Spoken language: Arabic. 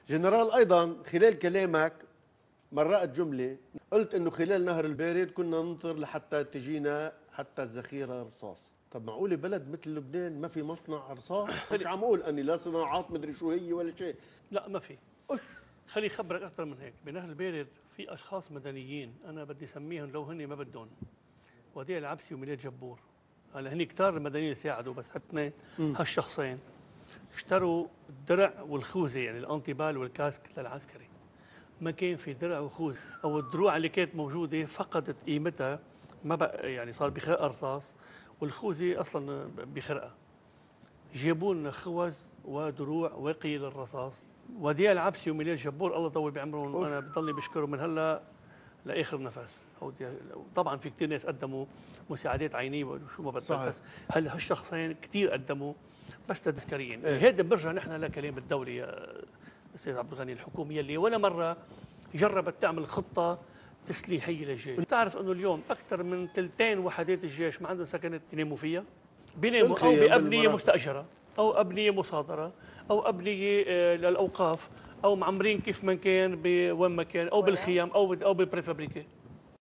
جنرال، ايضا خلال كلامك مرقت جمله، قلت انه خلال نهر البارد كنا ننطر لحتى تجينا حتى الذخيره رصاص. طب معقوله بلد مثل لبنان ما في مصنع رصاص؟ مش عم اقول اني لا صناعات مدري شو هي ولا شيء. لا ما في. أش. خلي خبرك اكثر من هيك. بنهر البارد في اشخاص مدنيين انا بدي اسميهم لو هن ما بدهم، وديع العبسي وميلاد جبور. هلا هني كتار المدنيين ساعدوا، بس اثنين هالشخصين اشتروا الدرع والخوذه، يعني الانتيبال والكاسك للعسكري. ما كان في درع وخوذه، او الدروع اللي كانت موجوده فقدت قيمتها، ما بقى يعني صار بخرقها رصاص، والخوذه اصلا بخرقها. جابوا لنا خوذ ودروع واقيه للرصاص. وديع العبسي وميلاد جبور الله يطول بعمرهم، انا بضلني بشكرهم من هلا لاخر نفس. طبعا في كثير ناس قدموا مساعدات عينيه وشو ما بدك، بس هالشخصين كثير قدموا بس للعسكريين. هذا بيرجع نحن لكلام الدوله يا استاذ عبد الغني، الحكوميه اللي ولا مره جربت تعمل خطه تسليحيه للجيش. بتعرف انه اليوم اكثر من ثلثين وحدات الجيش ما عندهم سكنات يناموا فيها، بيناموا او بابنيه مستاجره او ابنيه مصادره او ابنيه للاوقاف، او معمرين كيف ما كان وين ما كان، او بالخيام او بالبريفابريكي.